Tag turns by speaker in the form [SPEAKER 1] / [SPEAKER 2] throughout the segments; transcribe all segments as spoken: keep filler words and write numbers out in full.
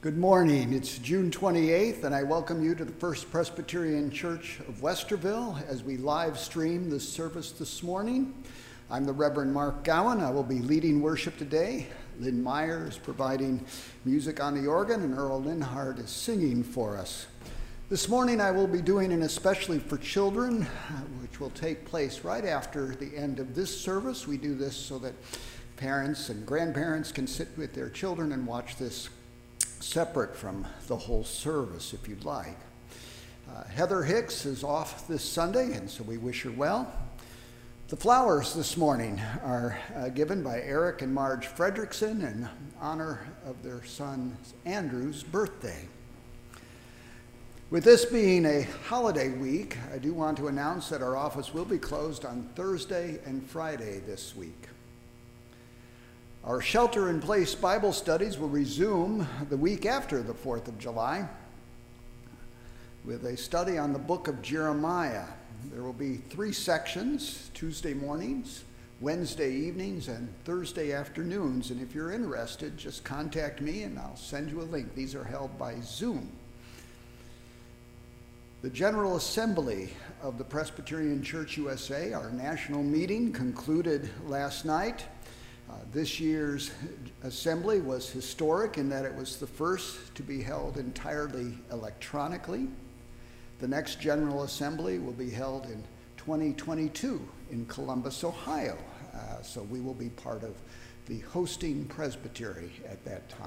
[SPEAKER 1] Good morning. It's June twenty-eighth, and I welcome you to the First Presbyterian Church of Westerville as we live stream this service this morning. I'm the Reverend Mark Gowan. I will be leading worship today. Lynn Meyer is providing music on the organ, and Earl Linhart is singing for us. This morning I will be doing an especially for children, which will take place right after the end of this service. We do this so that parents and grandparents can sit with their children and watch this separate from the whole service, if you'd like. Uh, Heather Hicks is off this Sunday, and so we wish her well. The flowers this morning are uh, given by Eric and Marge Fredrickson in honor of their son Andrew's birthday. With this being a holiday week, I do want to announce that our office will be closed on Thursday and Friday this week. Our shelter-in-place Bible studies will resume the week after the fourth of July with a study on the book of Jeremiah. There will be three sections, Tuesday mornings, Wednesday evenings, and Thursday afternoons. And if you're interested, just contact me and I'll send you a link. These are held by Zoom. The General Assembly of the Presbyterian Church U S A, our national meeting, concluded last night. Uh, this year's assembly was historic in that it was the first to be held entirely electronically. The next General Assembly will be held in twenty twenty-two in Columbus, Ohio. Uh, so we will be part of the hosting presbytery at that time.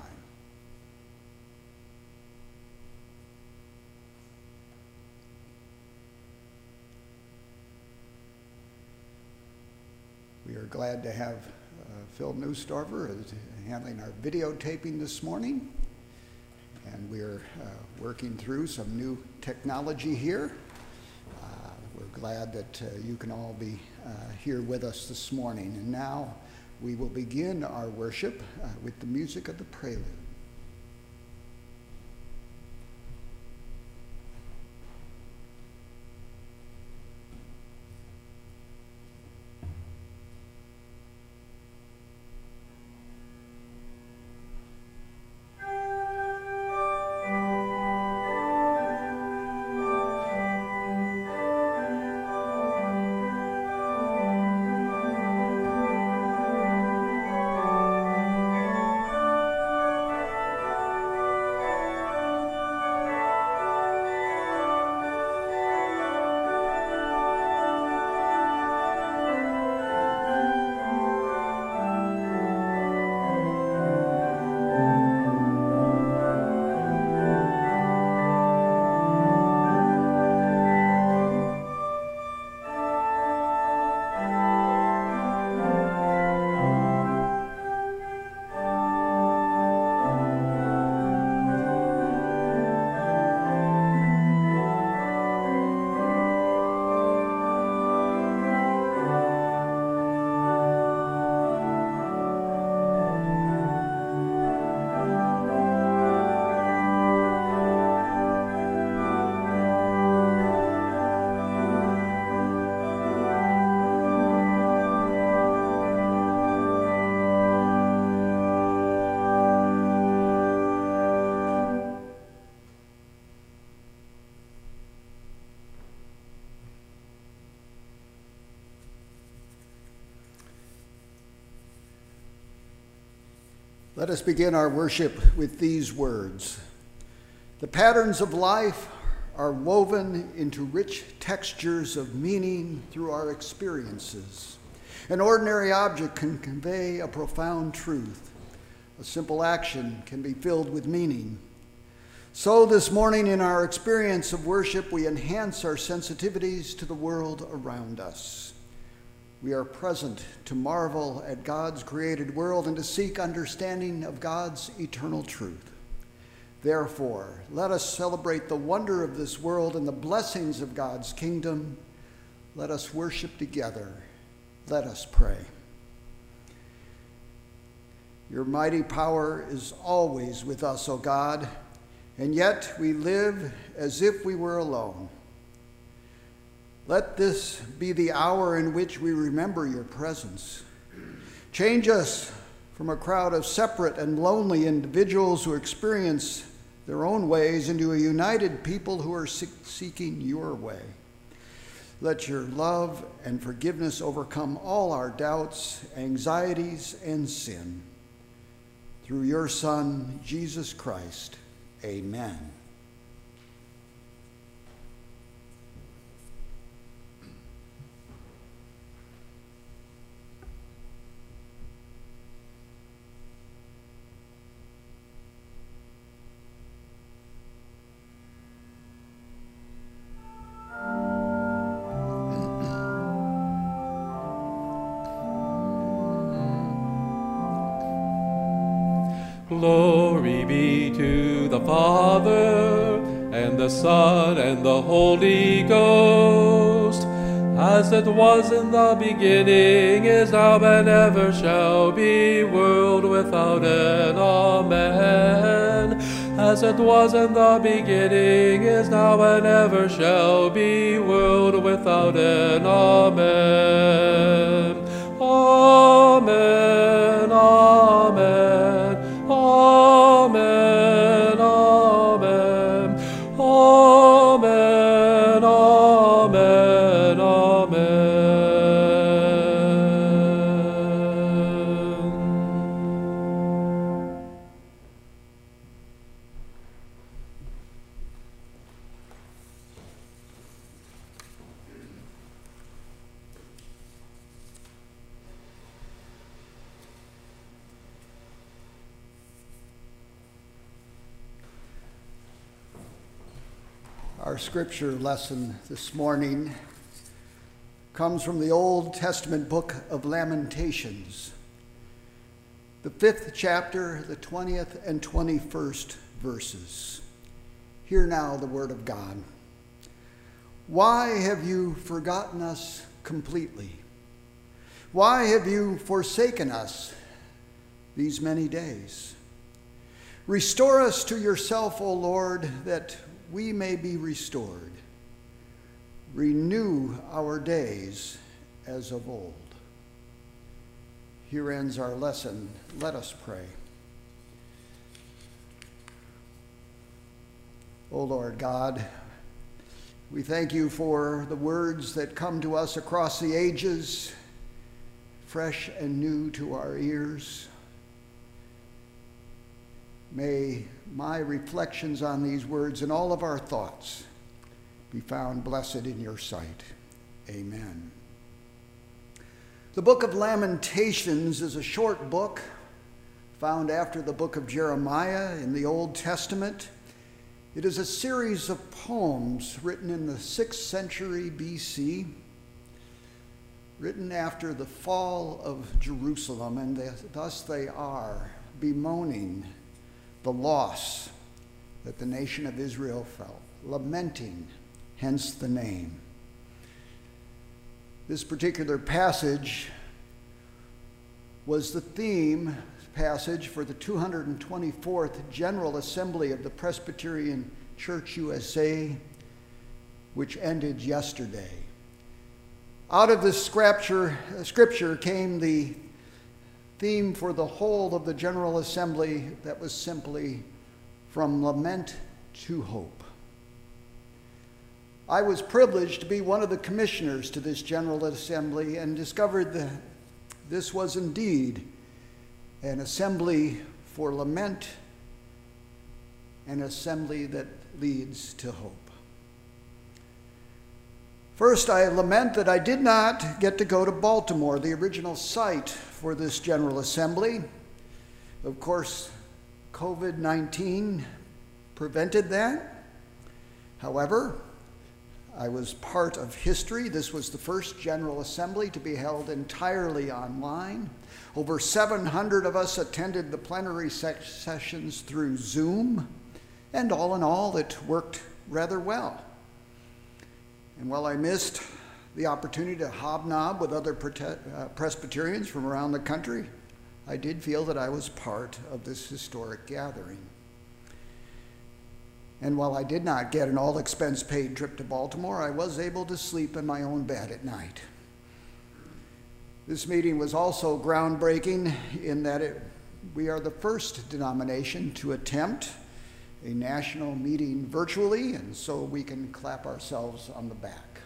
[SPEAKER 1] We are glad to have Uh, Phil Neustorfer is handling our videotaping this morning, and we're uh, working through some new technology here. Uh, we're glad that uh, you can all be uh, here with us this morning. And now we will begin our worship uh, with the music of the prelude. Let us begin our worship with these words. The patterns of life are woven into rich textures of meaning through our experiences. An ordinary object can convey a profound truth. A simple action can be filled with meaning. So this morning in our experience of worship, we enhance our sensitivities to the world around us. We are present to marvel at God's created world and to seek understanding of God's eternal truth. Therefore, let us celebrate the wonder of this world and the blessings of God's kingdom. Let us worship together. Let us pray. Your mighty power is always with us, O God, and yet we live as if we were alone. Let this be the hour in which we remember your presence. Change us from a crowd of separate and lonely individuals who experience their own ways into a united people who are seeking your way. Let your love and forgiveness overcome all our doubts, anxieties, and sin. Through your Son, Jesus Christ. Amen.
[SPEAKER 2] Glory be to the Father, and the Son, and the Holy Ghost, as it was in the beginning, is now, and ever shall be, world without end. Amen. As it was in the beginning, is now, and ever shall be, world without end. Amen. Amen. Amen. Amen, amen, amen, amen, amen.
[SPEAKER 1] Our scripture lesson this morning comes from the Old Testament book of Lamentations, the fifth chapter, the twentieth and twenty-first verses. Hear now the word of God. Why have you forgotten us completely? Why have you forsaken us these many days? Restore us to yourself, O Lord, that we may be restored. Renew our days as of old. Here ends our lesson. Let us pray. O Lord God, we thank you for the words that come to us across the ages, fresh and new to our ears. May my reflections on these words and all of our thoughts be found blessed in your sight. Amen. The book of Lamentations is a short book found after the book of Jeremiah in the Old Testament. It is a series of poems written in the sixth century B C, written after the fall of Jerusalem, and thus they are bemoaning the loss that the nation of Israel felt, lamenting, hence the name. This particular passage was the theme passage for the two hundred twenty-fourth General Assembly of the Presbyterian Church U S A, which ended yesterday. Out of this scripture, scripture came the theme for the whole of the General Assembly that was simply From Lament to Hope. I was privileged to be one of the commissioners to this General Assembly and discovered that this was indeed an assembly for lament, an assembly that leads to hope. First, I lament that I did not get to go to Baltimore, the original site for this General Assembly. Of course, COVID nineteen prevented that. However, I was part of history. This was the first General Assembly to be held entirely online. Over seven hundred of us attended the plenary sessions through Zoom, and all in all, it worked rather well. And while I missed the opportunity to hobnob with other uh, Presbyterians from around the country, I did feel that I was part of this historic gathering. And while I did not get an all-expense-paid trip to Baltimore, I was able to sleep in my own bed at night. This meeting was also groundbreaking in that it, we are the first denomination to attempt a national meeting virtually, and so we can clap ourselves on the back.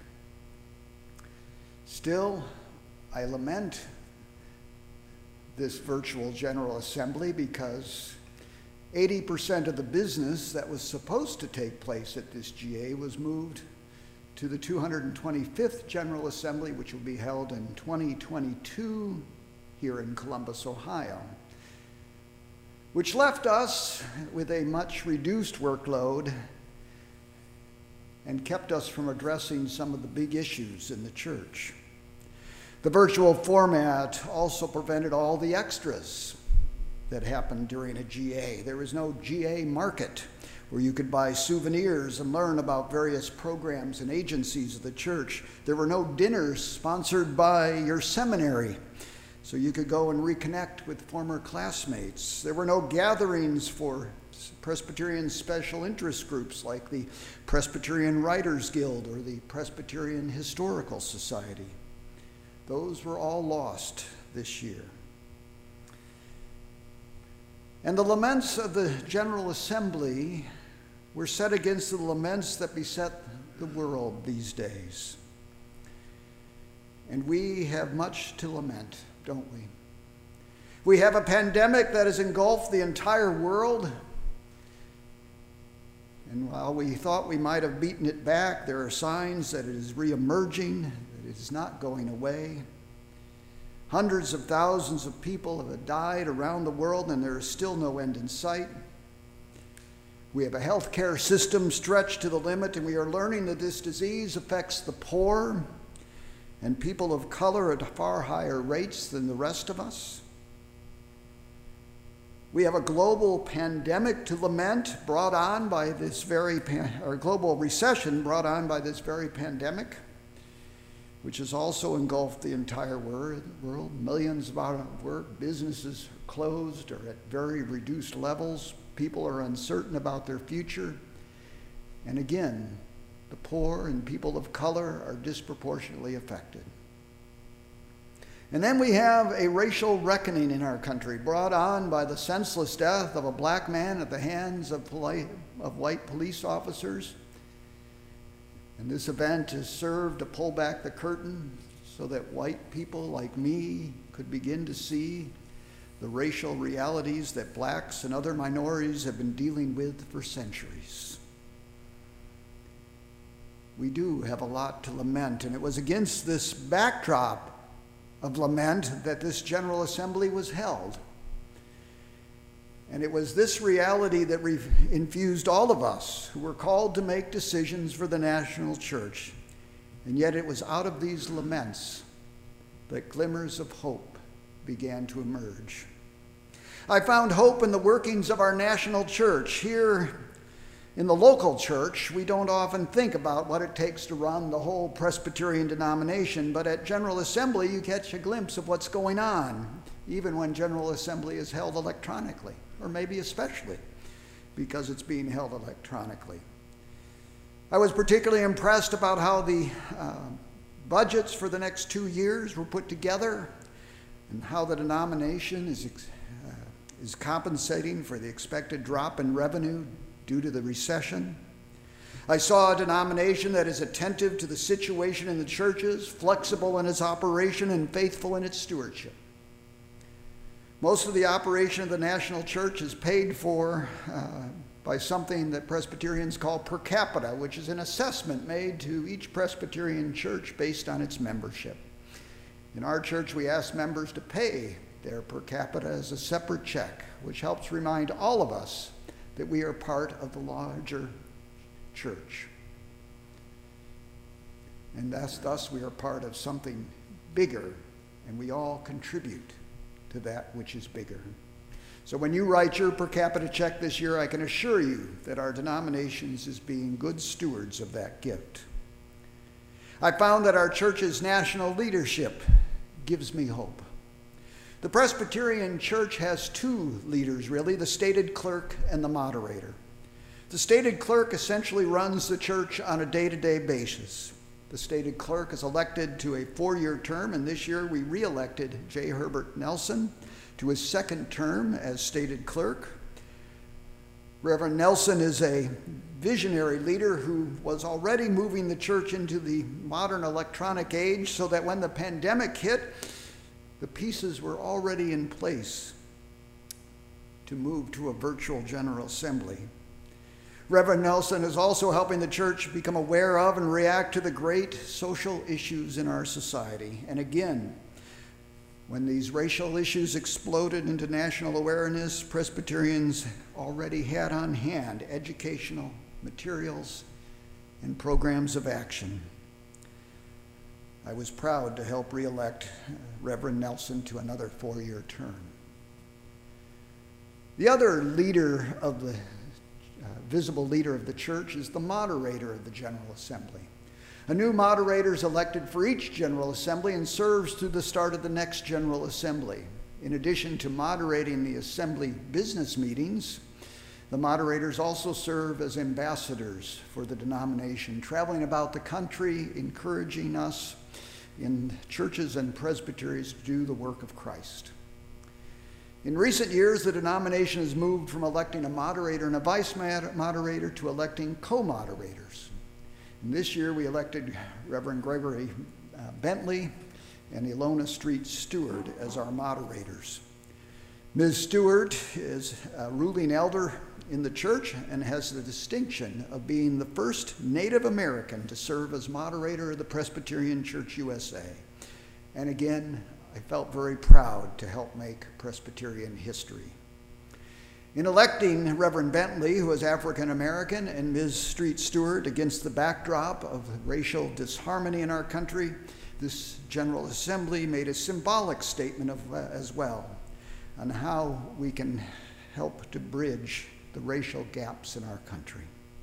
[SPEAKER 1] Still, I lament this virtual General Assembly because eighty percent of the business that was supposed to take place at this G A was moved to the two hundred twenty-fifth General Assembly, which will be held in twenty twenty-two here in Columbus, Ohio, which left us with a much reduced workload and kept us from addressing some of the big issues in the church. The virtual format also prevented all the extras that happened during a G A. There was no G A market where you could buy souvenirs and learn about various programs and agencies of the church. There were no dinners sponsored by your seminary, so you could go and reconnect with former classmates. There were no gatherings for Presbyterian special interest groups like the Presbyterian Writers Guild or the Presbyterian Historical Society. Those were all lost this year. And the laments of the General Assembly were set against the laments that beset the world these days. And we have much to lament, don't we? We have a pandemic that has engulfed the entire world. And while we thought we might have beaten it back, there are signs that it is reemerging, that it is not going away. Hundreds of thousands of people have died around the world, and there is still no end in sight. We have a healthcare system stretched to the limit, and we are learning that this disease affects the poor and people of color at far higher rates than the rest of us. We have a global pandemic to lament brought on by this very, or global recession brought on by this very pandemic, which has also engulfed the entire world. Millions are out of work, businesses are closed or at very reduced levels. People are uncertain about their future. And again, the poor and people of color are disproportionately affected. And then we have a racial reckoning in our country brought on by the senseless death of a black man at the hands of, polite, of white police officers. And this event has served to pull back the curtain so that white people like me could begin to see the racial realities that blacks and other minorities have been dealing with for centuries. We do have a lot to lament, and it was against this backdrop of lament that this General Assembly was held. And it was this reality that re- infused all of us who were called to make decisions for the national church. And yet it was out of these laments that glimmers of hope began to emerge. I found hope in the workings of our national church. Here in the local church, we don't often think about what it takes to run the whole Presbyterian denomination, but at General Assembly you catch a glimpse of what's going on, even when General Assembly is held electronically, or maybe especially because it's being held electronically. I was particularly impressed about how the uh, budgets for the next two years were put together and how the denomination is, uh, is compensating for the expected drop in revenue due to the recession. I saw a denomination that is attentive to the situation in the churches, flexible in its operation, and faithful in its stewardship. Most of the operation of the national church is paid for uh, by something that Presbyterians call per capita, which is an assessment made to each Presbyterian church based on its membership. In our church, we ask members to pay their per capita as a separate check, which helps remind all of us that we are part of the larger church. And thus, thus we are part of something bigger, and we all contribute to that which is bigger. So when you write your per capita check this year, I can assure you that our denomination is being good stewards of that gift. I found that our church's national leadership gives me hope. The Presbyterian Church has two leaders, really, the stated clerk and the moderator. The stated clerk essentially runs the church on a day-to-day basis. The stated clerk is elected to a four-year term, and this year we re-elected J. Herbert Nelson to his second term as stated clerk. Reverend Nelson is a visionary leader who was already moving the church into the modern electronic age so that when the pandemic hit, the pieces were already in place to move to a virtual General Assembly. Reverend Nelson is also helping the church become aware of and react to the great social issues in our society. And again, when these racial issues exploded into national awareness, Presbyterians already had on hand educational materials and programs of action. I was proud to help re-elect Reverend Nelson to another four-year term. The other leader of the, uh, visible leader of the church is the moderator of the General Assembly. A new moderator is elected for each General Assembly and serves through the start of the next General Assembly. In addition to moderating the Assembly business meetings, the moderators also serve as ambassadors for the denomination, traveling about the country, encouraging us in churches and presbyteries to do the work of Christ. In recent years, the denomination has moved from electing a moderator and a vice moderator to electing co-moderators. And this year, we elected Reverend Gregory uh, Bentley and Ilona Street Stewart as our moderators. Miz Stewart is a ruling elder in the church and has the distinction of being the first Native American to serve as moderator of the Presbyterian Church U S A. And again, I felt very proud to help make Presbyterian history. In electing Reverend Bentley, who is African American, and Miz Street Stewart against the backdrop of racial disharmony in our country, this General Assembly made a symbolic statement of, uh, as well on how we can help to bridge the racial gaps in our country.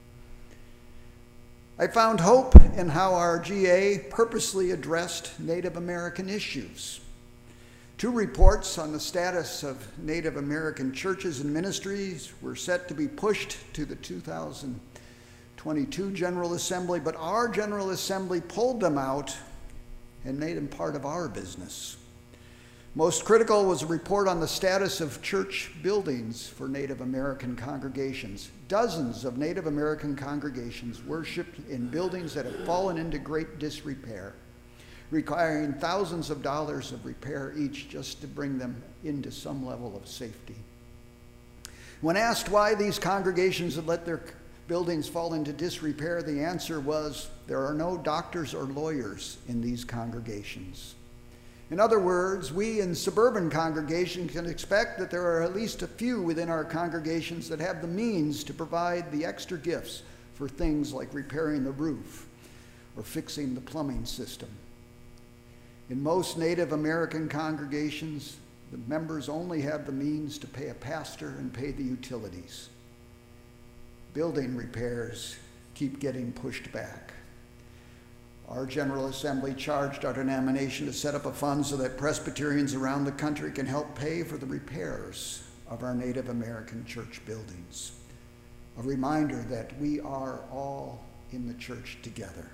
[SPEAKER 1] I found hope in how our G A purposely addressed Native American issues. Two reports on the status of Native American churches and ministries were set to be pushed to the two thousand twenty-two General Assembly, but our General Assembly pulled them out and made them part of our business. Most critical was a report on the status of church buildings for Native American congregations. Dozens of Native American congregations worshiped in buildings that have fallen into great disrepair, requiring thousands of dollars of repair each just to bring them into some level of safety. When asked why these congregations had let their buildings fall into disrepair, the answer was, there are no doctors or lawyers in these congregations. In other words, we in suburban congregations can expect that there are at least a few within our congregations that have the means to provide the extra gifts for things like repairing the roof or fixing the plumbing system. In most Native American congregations, the members only have the means to pay a pastor and pay the utilities. Building repairs keep getting pushed back. Our General Assembly charged our denomination to set up a fund so that Presbyterians around the country can help pay for the repairs of our Native American church buildings. A reminder that we are all in the church together.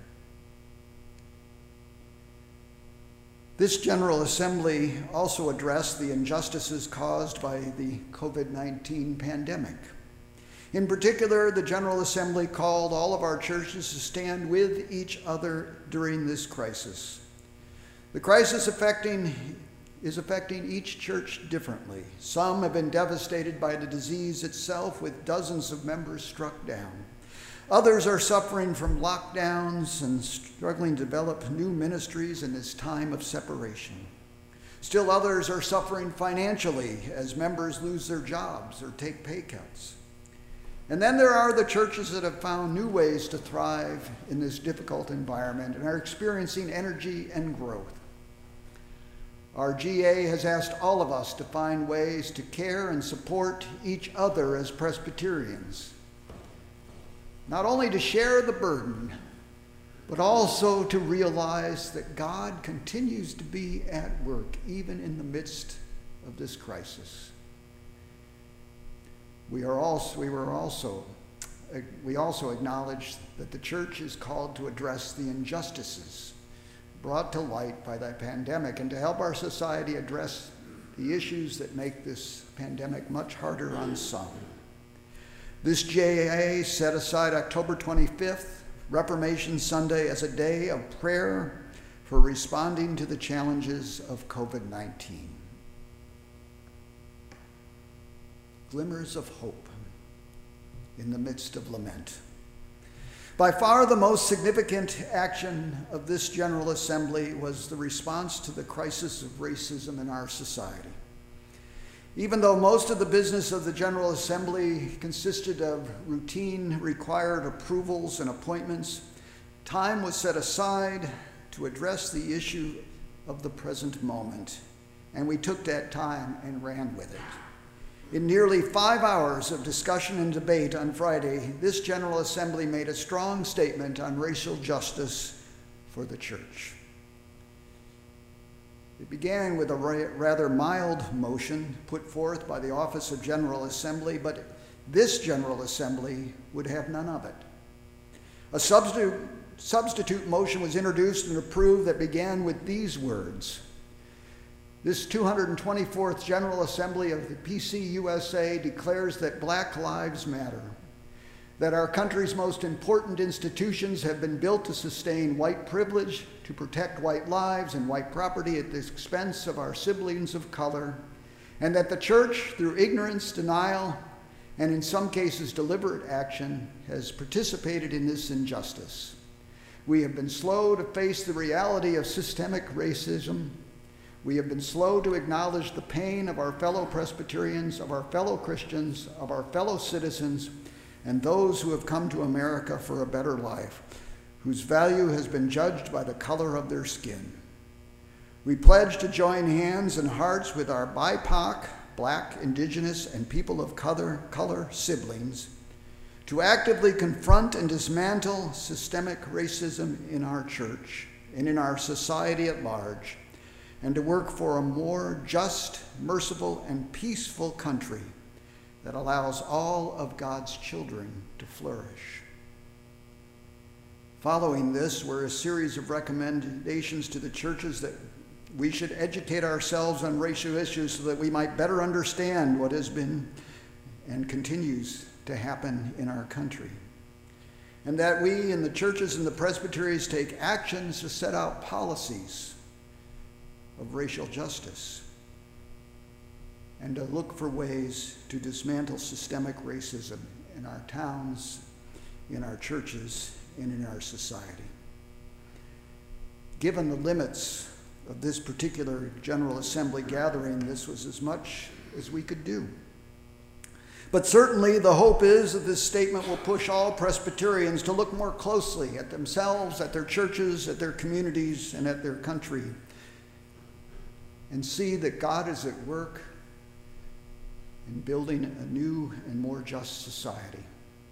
[SPEAKER 1] This General Assembly also addressed the injustices caused by the COVID nineteen pandemic. In particular, the General Assembly called all of our churches to stand with each other during this crisis. The crisis affecting, is affecting each church differently. Some have been devastated by the disease itself, with dozens of members struck down. Others are suffering from lockdowns and struggling to develop new ministries in this time of separation. Still others are suffering financially as members lose their jobs or take pay cuts. And then there are the churches that have found new ways to thrive in this difficult environment and are experiencing energy and growth. Our G A has asked all of us to find ways to care and support each other as Presbyterians, not only to share the burden, but also to realize that God continues to be at work even in the midst of this crisis. We, are also, we were also we also acknowledge that the church is called to address the injustices brought to light by the pandemic and to help our society address the issues that make this pandemic much harder on some. This J A set aside October twenty-fifth, Reformation Sunday, as a day of prayer for responding to the challenges of COVID nineteen. Glimmers of hope in the midst of lament. By far the most significant action of this General Assembly was the response to the crisis of racism in our society. Even though most of the business of the General Assembly consisted of routine required approvals and appointments, time was set aside to address the issue of the present moment, and we took that time and ran with it. In nearly five hours of discussion and debate on Friday, this General Assembly made a strong statement on racial justice for the church. It began with a rather mild motion put forth by the Office of General Assembly, but this General Assembly would have none of it. A substitute, substitute motion was introduced and approved that began with these words: "This two hundred twenty-fourth General Assembly of the P C U S A declares that Black lives matter, that our country's most important institutions have been built to sustain white privilege, to protect white lives and white property at the expense of our siblings of color, and that the church, through ignorance, denial, and in some cases deliberate action, has participated in this injustice. We have been slow to face the reality of systemic racism. We have been slow to acknowledge the pain of our fellow Presbyterians, of our fellow Christians, of our fellow citizens, and those who have come to America for a better life, whose value has been judged by the color of their skin. We pledge to join hands and hearts with our B I P O C, Black, Indigenous, and people of color, color siblings to actively confront and dismantle systemic racism in our church and in our society at large, and to work for a more just, merciful, and peaceful country that allows all of God's children to flourish." Following this were a series of recommendations to the churches that we should educate ourselves on racial issues so that we might better understand what has been and continues to happen in our country, and that we in the churches and the presbyteries take actions to set out policies of racial justice and to look for ways to dismantle systemic racism in our towns, in our churches, and in our society. Given the limits of this particular General Assembly gathering, this was as much as we could do. But certainly the hope is that this statement will push all Presbyterians to look more closely at themselves, at their churches, at their communities, and at their country, and see that God is at work in building a new and more just society.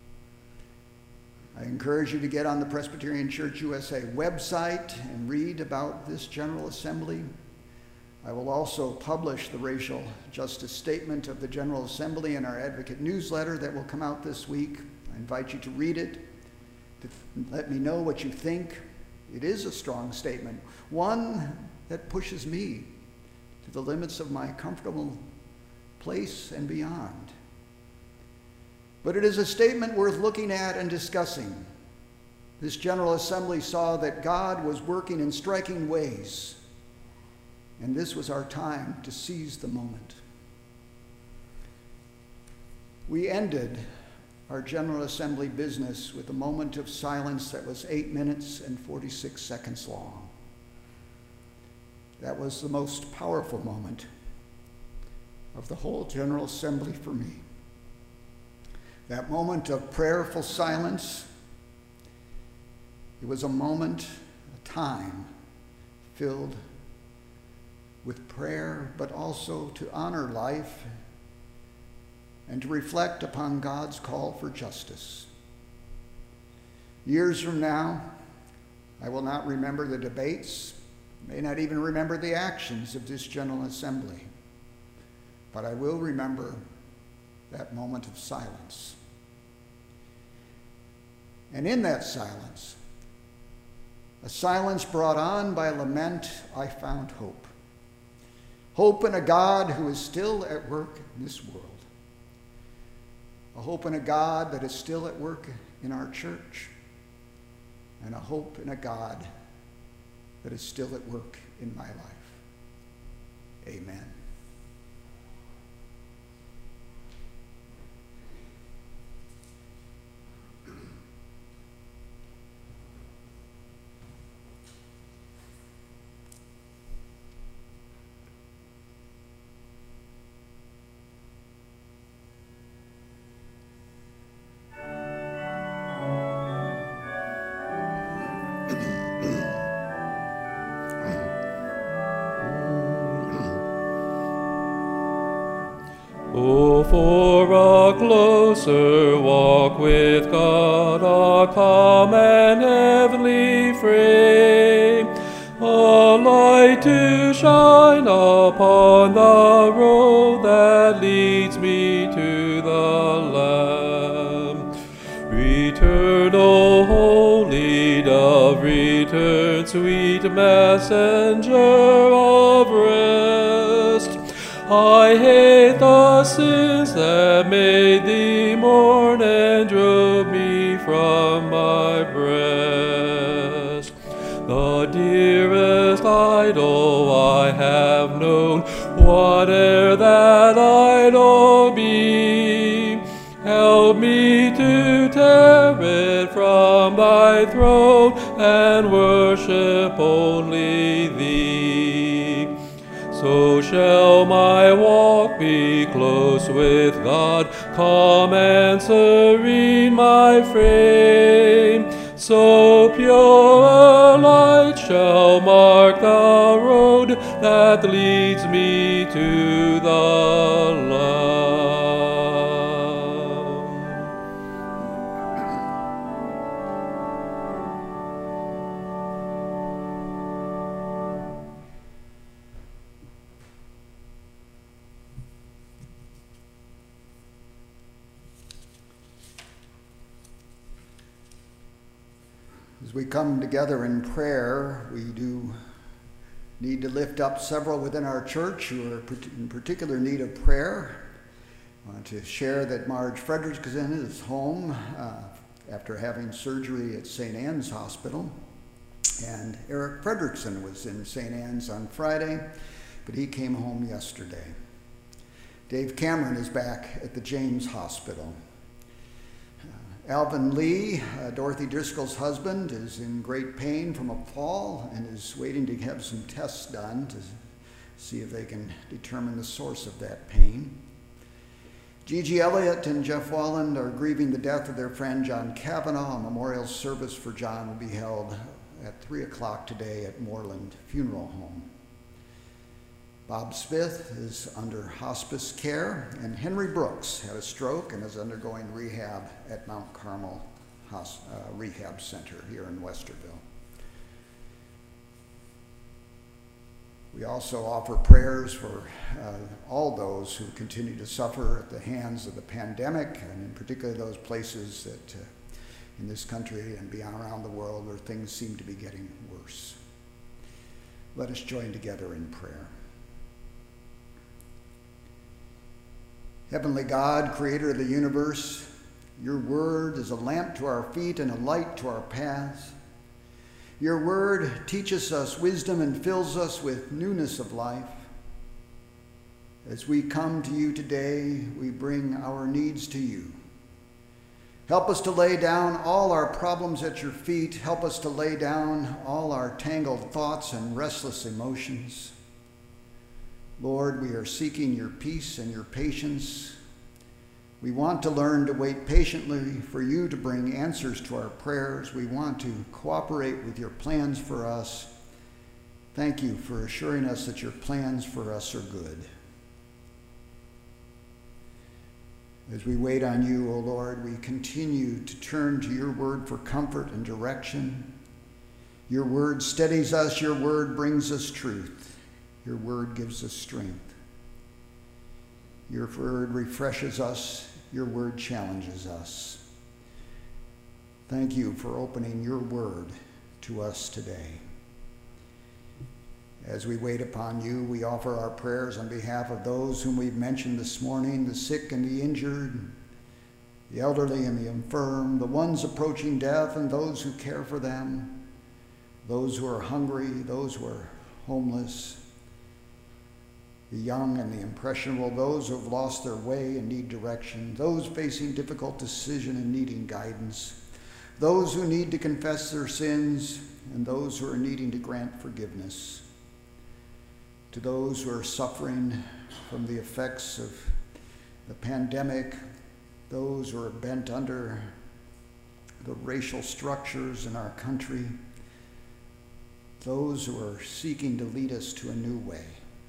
[SPEAKER 1] I encourage you to get on the Presbyterian Church U S A website and read about this General Assembly. I will also publish the racial justice statement of the General Assembly in our Advocate newsletter that will come out this week. I invite you to read it, to let me know what you think. It is a strong statement, one that pushes me to the limits of my comfortable place and beyond. But it is a statement worth looking at and discussing. This General Assembly saw that God was working in striking ways, and this was our time to seize the moment. We ended our General Assembly business with a moment of silence that was eight minutes and forty-six seconds long. That was the most powerful moment of the whole General Assembly for me. That moment of prayerful silence, it was a moment, a time filled with prayer, but also to honor life and to reflect upon God's call for justice. Years from now, I will not remember the debates, may not even remember the actions of this General Assembly, but I will remember that moment of silence. And in that silence, a silence brought on by lament, I found hope. Hope in a God who is still at work in this world. A hope in a God that is still at work in our church. And a hope in a God that is still at work in my life. Amen.
[SPEAKER 2] Oh, for a closer walk with God, a calm and heavenly frame, a light to shine upon the road that leads me to the Lamb. Return, O holy dove, return, sweet messenger of rest. I hate the sins that made thee mourn and drove me from my breast. The dearest idol I have known, whate'er that idol be, help me to tear it from thy throne and worship only thee. So shall my walk be close with God, calm and serene my frame. So pure a light shall mark the road that leads me to the Lamb.
[SPEAKER 1] As we come together in prayer, we do need to lift up several within our church who are in particular need of prayer. I want to share that Marge Fredrickson is home uh, after having surgery at Saint Anne's Hospital. And Eric Fredrickson was in Saint Anne's on Friday, but he came home yesterday. Dave Cameron is back at the James Hospital. Alvin Lee, uh, Dorothy Driscoll's husband, is in great pain from a fall and is waiting to have some tests done to see if they can determine the source of that pain. Gigi Elliott and Jeff Walland are grieving the death of their friend John Kavanaugh. A memorial service for John will be held at three o'clock today at Moreland Funeral Home. Bob Smith is under hospice care, and Henry Brooks had a stroke and is undergoing rehab at Mount Carmel Hos- uh, Rehab Center here in Westerville. We also offer prayers for uh, all those who continue to suffer at the hands of the pandemic, and in particular those places that uh, in this country and beyond around the world where things seem to be getting worse. Let us join together in prayer. Heavenly God, creator of the universe, your word is a lamp to our feet and a light to our paths. Your word teaches us wisdom and fills us with newness of life. As we come to you today, we bring our needs to you. Help us to lay down all our problems at your feet. Help us to lay down all our tangled thoughts and restless emotions. Lord, we are seeking your peace and your patience. We want to learn to wait patiently for you to bring answers to our prayers. We want to cooperate with your plans for us. Thank you for assuring us that your plans for us are good. As we wait on you, O Lord, we continue to turn to your word for comfort and direction. Your word steadies us. Your word brings us truth. Your word gives us strength. Your word refreshes us. Your word challenges us. Thank you for opening your word to us today. As we wait upon you, we offer our prayers on behalf of those whom we've mentioned this morning, the sick and the injured, the elderly and the infirm, the ones approaching death and those who care for them, those who are hungry, those who are homeless, the young and the impressionable, those who have lost their way and need direction, those facing difficult decision and needing guidance, those who need to confess their sins, and those who are needing to grant forgiveness. To those who are suffering from the effects of the pandemic, those who are bent under the racial structures in our country, those who are seeking to lead us to a new way.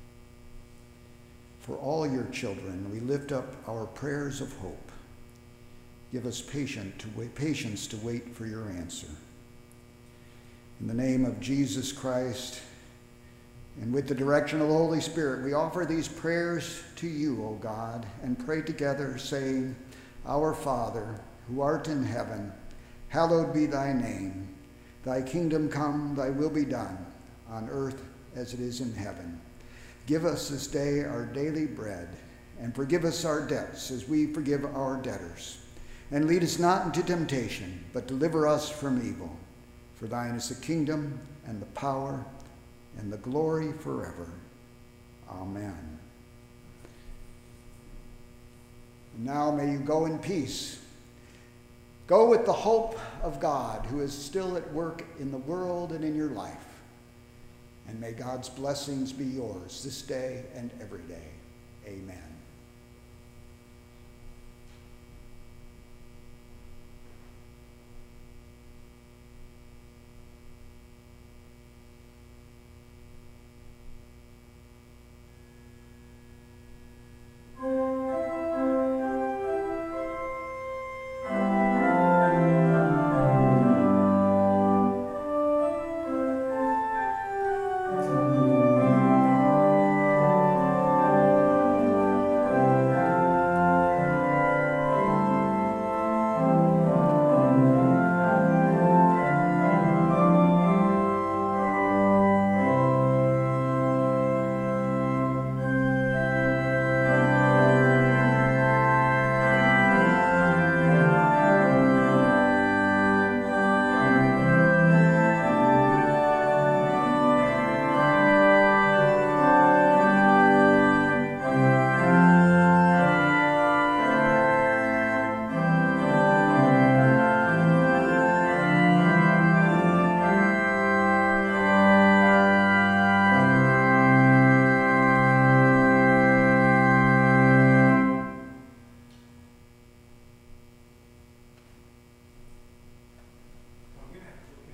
[SPEAKER 1] For all your children, we lift up our prayers of hope. Give us patient to wait, patience to wait for your answer. In the name of Jesus Christ, and with the direction of the Holy Spirit, we offer these prayers to you, O God, and pray together, saying, Our Father, who art in heaven, hallowed be thy name. Thy kingdom come, thy will be done, on earth as it is in heaven. Give us this day our daily bread, and forgive us our debts as we forgive our debtors. And lead us not into temptation, but deliver us from evil. For thine is the kingdom, and the power, and the glory forever. Amen. And now may you go in peace. Go with the hope of God, who is still at work in the world and in your life. And may God's blessings be yours this day and every day. Amen.